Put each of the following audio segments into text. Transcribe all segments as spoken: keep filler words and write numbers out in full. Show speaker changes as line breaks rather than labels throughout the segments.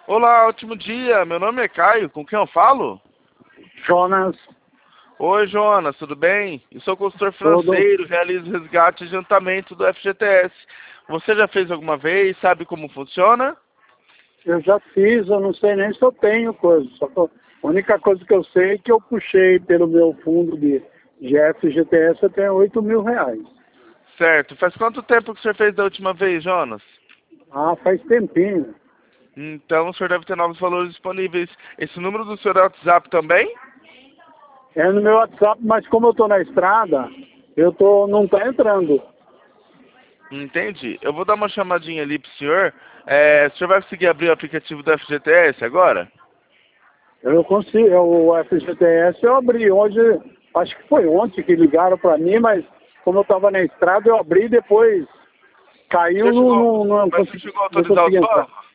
Olá, ótimo dia. Meu nome é Caio. Com quem eu falo?
Jonas,
Oi, Jonas, tudo bem? Eu sou consultor
tudo.
financeiro, realizo resgate e adiantamento do F G T S. Você já fez alguma vez? Sabe como funciona?
Eu já fiz, eu não sei nem se eu tenho coisa. Só que a única coisa que eu sei é que eu puxei pelo meu fundo de, de F G T S até oito mil reais.
Certo. Faz quanto tempo que o senhor fez da última vez, Jonas?
Ah, faz tempinho.
Então o senhor deve ter novos valores disponíveis. Esse número do senhor é WhatsApp também?
É no meu WhatsApp, mas como eu tô na estrada, eu tô, não tá entrando.
Entendi. Eu vou dar uma chamadinha ali pro senhor. É, o senhor vai conseguir abrir o aplicativo do F G T S agora?
Eu consigo, eu- o F G T S eu abri hoje, acho que foi ontem que ligaram para mim, mas como eu tava na estrada, eu abri e depois
O
caiu,
senhor
não,
chegou,
não, não,
mas o senhor
consegui,
chegou a
não
autorizar
consegui
os
entrar.
bancos?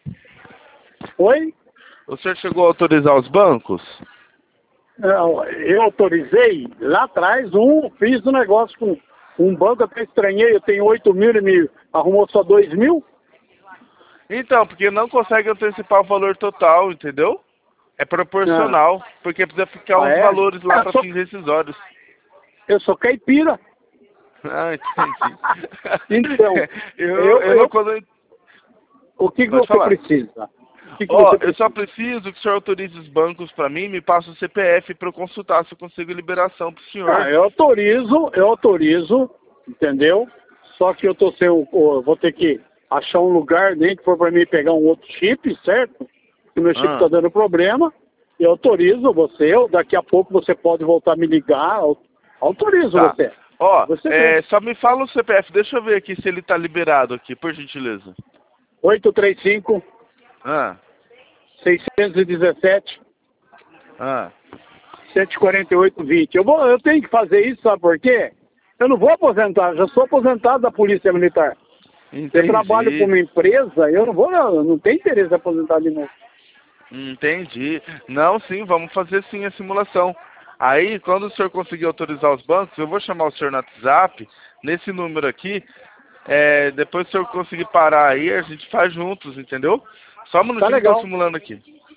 Oi?
O senhor chegou a autorizar os bancos?
Não, eu autorizei lá atrás, um, fiz um negócio com um banco, até estranhei, eu tenho oito mil e me arrumou só dois mil.
Então, porque não consegue antecipar o valor total, entendeu? É
Ah,
proporcional, porque precisa ficar
ah
uns
é?
valores lá
Eu
para
sou,
fins rescisórios.
eu sou caipira.
Ah, entendi.
Então,
eu,
eu,
eu não
eu,
quando...
o que, que
Pode
você
falar.
precisa? O que, que
Ó,
você
eu só
precisa?
preciso que o senhor autorize os bancos para mim, me passa o C P F para eu consultar se eu consigo liberação pro
Ah,
senhor.
eu autorizo, eu autorizo, entendeu? Só que eu tô sem o, o- vou ter que achar um lugar, nem que for para mim pegar um outro chip, certo? Que o meu chip está
Ah,
dando problema. Eu autorizo você, ou daqui a pouco você pode voltar a me ligar. au- Autorizo
tá.
você.
Ó,
Você vê.
é, só me fala o C P F, deixa eu ver aqui se ele tá liberado aqui, por gentileza.
oito três cinco,
Ah,
seis um sete,
ah.
sete quatro oito, vinte. Eu, vou, eu tenho que fazer isso, sabe por quê? Eu não vou aposentar, já sou aposentado da Polícia Militar. Eu trabalho para
Entendi,
uma empresa, eu não vou, não, não tenho interesse em aposentar de novo.
entendi. Não, sim, vamos fazer sim a simulação. Aí, quando o senhor conseguir autorizar os bancos, eu vou chamar o senhor no WhatsApp, nesse número aqui. É, depois, se eu conseguir parar aí, a gente faz juntos, entendeu? Só um
Tá
minutinho que eu tô
legal.
simulando aqui.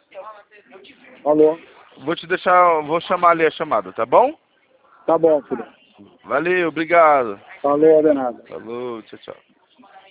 Alô?
Vou te deixar, vou chamar ali a chamada, tá bom?
Tá bom, filho.
Valeu, obrigado.
Falou, de nada.
Falou, tchau, tchau.